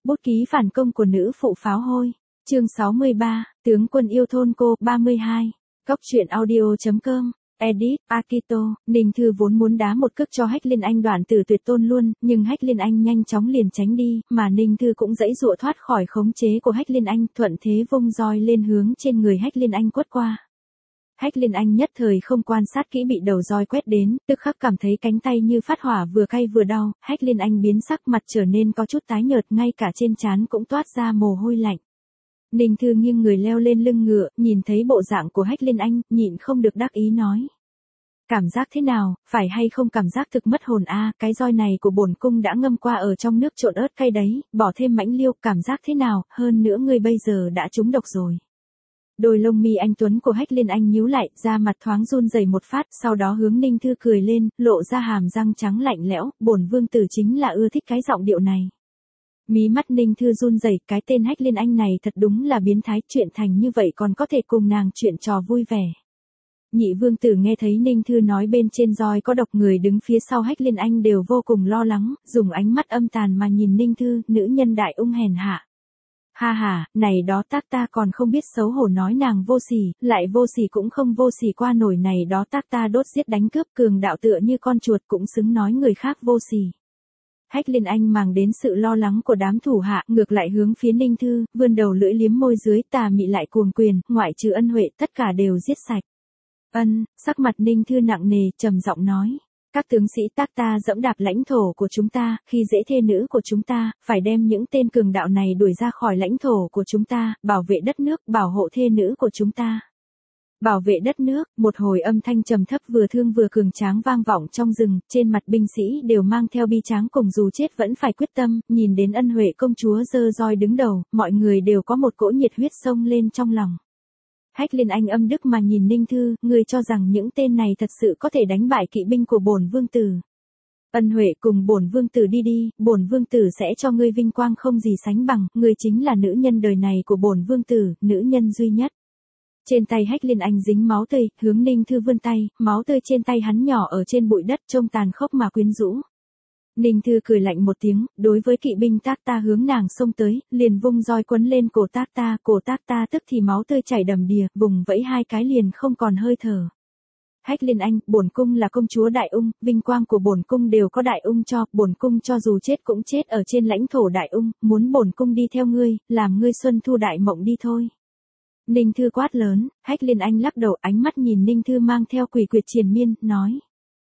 Bút ký phản công của nữ phụ pháo hôi. Chương 63, tướng quân yêu thôn cô 32. Góc truyện audio.com. Edit, Akito. Ninh Thư vốn muốn đá một cước cho Hách Liên Anh đoạn tử tuyệt tôn luôn, nhưng Hách Liên Anh nhanh chóng liền tránh đi, mà Ninh Thư cũng giãy giụa thoát khỏi khống chế của Hách Liên Anh, thuận thế vung roi lên hướng trên người Hách Liên Anh quất qua. Hách Liên Anh nhất thời không quan sát kỹ bị đầu roi quét đến, tức khắc cảm thấy cánh tay như phát hỏa vừa cay vừa đau, Hách Liên Anh biến sắc, mặt trở nên có chút tái nhợt, ngay cả trên trán cũng toát ra mồ hôi lạnh. Ninh Thư nghiêng người leo lên lưng ngựa, nhìn thấy bộ dạng của Hách Liên Anh, nhịn không được đắc ý nói. Cảm giác thế nào, phải hay không cảm giác thực mất hồn a, cái roi này của bổn cung đã ngâm qua ở trong nước trộn ớt cay đấy, bỏ thêm mãnh liêu, cảm giác thế nào, hơn nữa ngươi bây giờ đã trúng độc rồi. Đôi lông mi anh tuấn của Hách Liên Anh nhíu lại, da mặt thoáng run rẩy một phát, sau đó hướng Ninh Thư cười lên, lộ ra hàm răng trắng lạnh lẽo, bổn vương tử chính là ưa thích cái giọng điệu này. Mí mắt Ninh Thư run rẩy, cái tên Hách Liên Anh này thật đúng là biến thái, chuyện thành như vậy còn có thể cùng nàng chuyện trò vui vẻ. Nhị vương tử nghe thấy Ninh Thư nói bên trên roi có độc, người đứng phía sau Hách Liên Anh đều vô cùng lo lắng, dùng ánh mắt âm tàn mà nhìn Ninh Thư, nữ nhân đại ung hèn hạ. Ha ha, này đó tác ta còn không biết xấu hổ nói nàng vô sỉ, lại vô sỉ cũng không vô sỉ qua nổi, này đó tác ta đốt giết đánh cướp cường đạo tựa như con chuột cũng xứng nói người khác vô sỉ. Hách Liên Anh màng đến sự lo lắng của đám thủ hạ, ngược lại hướng phía Ninh Thư, vươn đầu lưỡi liếm môi dưới, tà mị lại cuồng quyền, ngoại trừ Ân Huệ tất cả đều giết sạch. Sắc mặt Ninh Thư nặng nề, trầm giọng nói. Các tướng sĩ tác ta dẫm đạp lãnh thổ của chúng ta, khi dễ thê nữ của chúng ta, phải đem những tên cường đạo này đuổi ra khỏi lãnh thổ của chúng ta, bảo vệ đất nước, bảo hộ thê nữ của chúng ta. Bảo vệ đất nước, một hồi âm thanh trầm thấp vừa thương vừa cường tráng vang vọng trong rừng, trên mặt binh sĩ đều mang theo bi tráng cùng dù chết vẫn phải quyết tâm, nhìn đến Ân Huệ công chúa giơ roi đứng đầu, mọi người đều có một cỗ nhiệt huyết sông lên trong lòng. Hách Liên Anh âm đức mà nhìn Ninh Thư, người cho rằng những tên này thật sự có thể đánh bại kỵ binh của bổn vương tử. Ân Huệ cùng bổn vương tử đi đi, bổn vương tử sẽ cho ngươi vinh quang không gì sánh bằng, ngươi chính là nữ nhân đời này của bổn vương tử, nữ nhân duy nhất. Trên tay Hách Liên Anh dính máu tươi, hướng Ninh Thư vươn tay, máu tươi trên tay hắn nhỏ ở trên bụi đất trông tàn khốc mà quyến rũ. Ninh Thư cười lạnh một tiếng, đối với kỵ binh tác ta hướng nàng xông tới, liền vung roi quấn lên cổ tác ta tức thì máu tươi chảy đầm đìa, vùng vẫy hai cái liền không còn hơi thở. Hách Liên Anh, bổn cung là công chúa Đại Ung, vinh quang của bổn cung đều có Đại Ung cho, bổn cung cho dù chết cũng chết ở trên lãnh thổ Đại Ung, muốn bổn cung đi theo ngươi, làm ngươi xuân thu đại mộng đi thôi. Ninh Thư quát lớn, Hách Liên Anh lắc đầu, ánh mắt nhìn Ninh Thư mang theo quỷ quyệt triền miên, nói.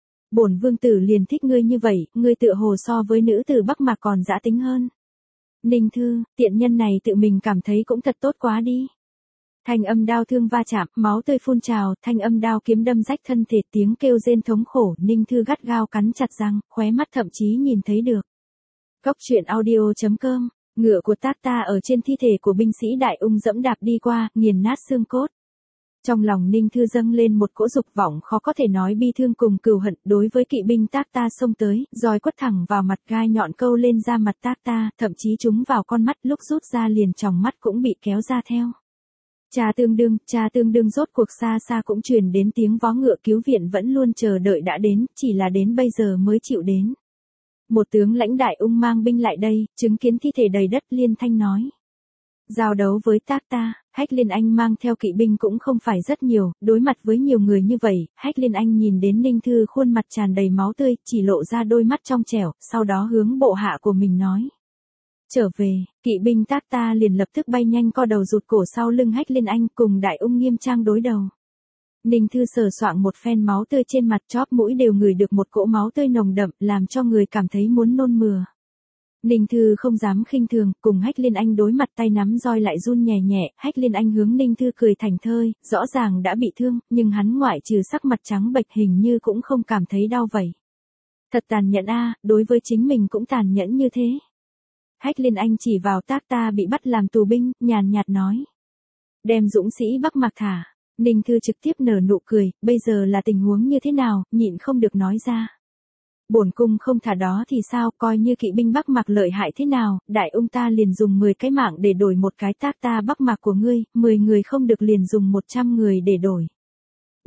Bổn vương tử liền thích ngươi như vậy, ngươi tựa hồ so với nữ tử Bắc Mạc còn dã tính hơn. Ninh Thư, tiện nhân này tự mình cảm thấy cũng thật tốt quá đi. Thanh âm đao thương va chạm, máu tươi phun trào, thanh âm đao kiếm đâm rách thân thể, tiếng kêu rên thống khổ, Ninh Thư gắt gao cắn chặt răng, khóe mắt thậm chí nhìn thấy được. Góc truyện audio.com, ngựa của tác ta ở trên thi thể của binh sĩ Đại Ung dẫm đạp đi qua, nghiền nát xương cốt. Trong lòng Ninh Thư dâng lên một cỗ dục vọng khó có thể nói bi thương cùng cừu hận, đối với kỵ binh tác ta xông tới, roi quất thẳng vào mặt, gai nhọn câu lên da mặt tác ta, thậm chí trúng vào con mắt, lúc rút ra liền tròng mắt cũng bị kéo ra theo. Cha tương đương rốt cuộc xa xa cũng truyền đến tiếng vó ngựa cứu viện vẫn luôn chờ đợi đã đến, chỉ là đến bây giờ mới chịu đến. Một tướng lãnh Đại Ung mang binh lại đây, chứng kiến thi thể đầy đất liên thanh nói. Giao đấu với tác ta, Hách Liên Anh mang theo kỵ binh cũng không phải rất nhiều, đối mặt với nhiều người như vậy, Hách Liên Anh nhìn đến Ninh Thư khuôn mặt tràn đầy máu tươi, chỉ lộ ra đôi mắt trong trẻo, sau đó hướng bộ hạ của mình nói. Trở về, kỵ binh tác ta liền lập tức bay nhanh co đầu rụt cổ sau lưng Hách Liên Anh cùng Đại Ung nghiêm trang đối đầu. Ninh Thư sờ soạng một phen máu tươi trên mặt, chóp mũi đều ngửi được một cỗ máu tươi nồng đậm, làm cho người cảm thấy muốn nôn mửa. Ninh Thư không dám khinh thường, cùng Hách Liên Anh đối mặt, tay nắm roi lại run nhẹ nhẹ, Hách Liên Anh hướng Ninh Thư cười thảnh thơi, rõ ràng đã bị thương, nhưng hắn ngoại trừ sắc mặt trắng bệch hình như cũng không cảm thấy đau vậy. Thật tàn nhẫn a, đối với chính mình cũng tàn nhẫn như thế. Hách Liên Anh chỉ vào tác ta bị bắt làm tù binh, nhàn nhạt nói. Đem dũng sĩ Bắc Mạc thả. Ninh Thư trực tiếp nở nụ cười, bây giờ là tình huống như thế nào, nhịn không được nói ra. Bổn cung không thả đó thì sao, coi như kỵ binh Bắc Mạc lợi hại thế nào, Đại Ung ta liền dùng 10 cái mạng để đổi một cái tác ta Bắc Mạc của ngươi, 10 người không được liền dùng 100 người để đổi.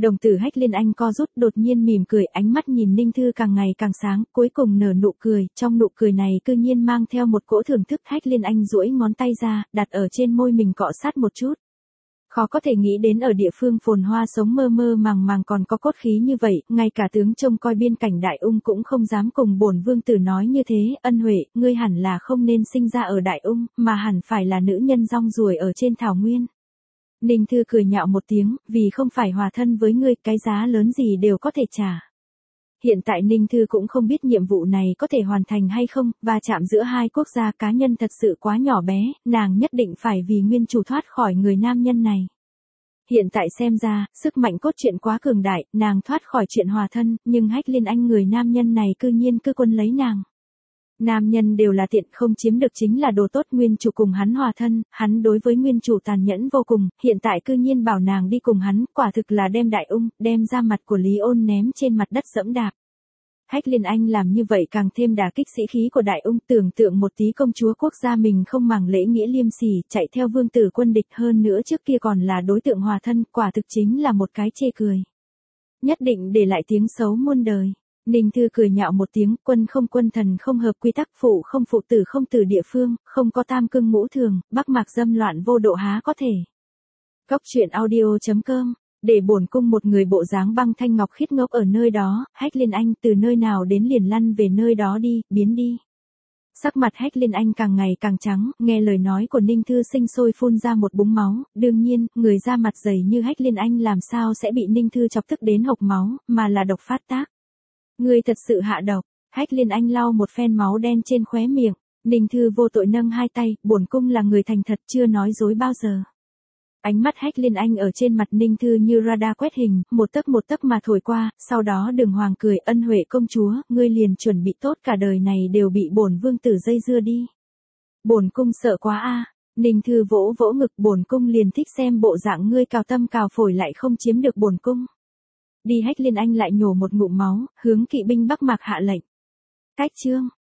Đồng tử Hách Liên Anh co rút, đột nhiên mỉm cười, ánh mắt nhìn Ninh Thư càng ngày càng sáng, cuối cùng nở nụ cười, trong nụ cười này cư nhiên mang theo một cỗ thưởng thức. Hách Liên Anh duỗi ngón tay ra, đặt ở trên môi mình cọ sát một chút. Khó có thể nghĩ đến ở địa phương phồn hoa sống mơ mơ màng màng còn có cốt khí như vậy, ngay cả tướng trông coi biên cảnh Đại Ung cũng không dám cùng bổn vương tử nói như thế. Ân Huệ, ngươi hẳn là không nên sinh ra ở Đại Ung, mà hẳn phải là nữ nhân rong ruổi ở trên thảo nguyên. Ninh Thư cười nhạo một tiếng, vì không phải hòa thân với ngươi, cái giá lớn gì đều có thể trả. Hiện tại Ninh Thư cũng không biết nhiệm vụ này có thể hoàn thành hay không, và chạm giữa hai quốc gia cá nhân thật sự quá nhỏ bé, nàng nhất định phải vì nguyên chủ thoát khỏi người nam nhân này. Hiện tại xem ra, sức mạnh cốt truyện quá cường đại, nàng thoát khỏi chuyện hòa thân, nhưng Hách Liên Anh người nam nhân này cư nhiên cứ quân lấy nàng. Nam nhân đều là tiện, không chiếm được chính là đồ tốt. Nguyên chủ cùng hắn hòa thân, hắn đối với nguyên chủ tàn nhẫn vô cùng, hiện tại cư nhiên bảo nàng đi cùng hắn, quả thực là đem Đại Ung, đem ra mặt của Lý Ôn ném trên mặt đất dẫm đạp. Hách Liên Anh làm như vậy càng thêm đả kích sĩ khí của Đại Ung, tưởng tượng một tí công chúa quốc gia mình không màng lễ nghĩa liêm sỉ, chạy theo vương tử quân địch, hơn nữa trước kia còn là đối tượng hòa thân, quả thực chính là một cái chê cười. Nhất định để lại tiếng xấu muôn đời. Ninh Thư cười nhạo một tiếng, quân không quân thần không hợp quy tắc, phụ không phụ tử không tử địa phương, không có tam cương ngũ thường, Bắc Mạc dâm loạn vô độ há có thể. Cóc truyện audio.com, để bổn cung một người bộ dáng băng thanh ngọc khiết ngốc ở nơi đó. Hách Liên Anh từ nơi nào đến liền lăn về nơi đó đi, biến đi. Sắc mặt Hách Liên Anh càng ngày càng trắng, nghe lời nói của Ninh Thư sinh sôi phun ra một búng máu, đương nhiên, người da mặt dày như Hách Liên Anh làm sao sẽ bị Ninh Thư chọc tức đến hộc máu, mà là độc phát tác. Ngươi thật sự hạ độc. Hách Liên Anh lau một phen máu đen trên khóe miệng. Ninh Thư vô tội nâng hai tay, bổn cung là người thành thật chưa nói dối bao giờ. Ánh mắt Hách Liên Anh ở trên mặt Ninh Thư như radar quét hình, một tấc mà thổi qua, sau đó Đường Hoàng cười, Ân Huệ công chúa, ngươi liền chuẩn bị tốt cả đời này đều bị bổn vương tử dây dưa đi. Bổn cung sợ quá a. Ninh Thư vỗ vỗ ngực, bổn cung liền thích xem bộ dạng ngươi cào tâm cào phổi lại không chiếm được bổn cung. Đi. Hách Liên Anh lại nhổ một ngụm máu, hướng kỵ binh Bắc Mạc hạ lệnh. Cách chương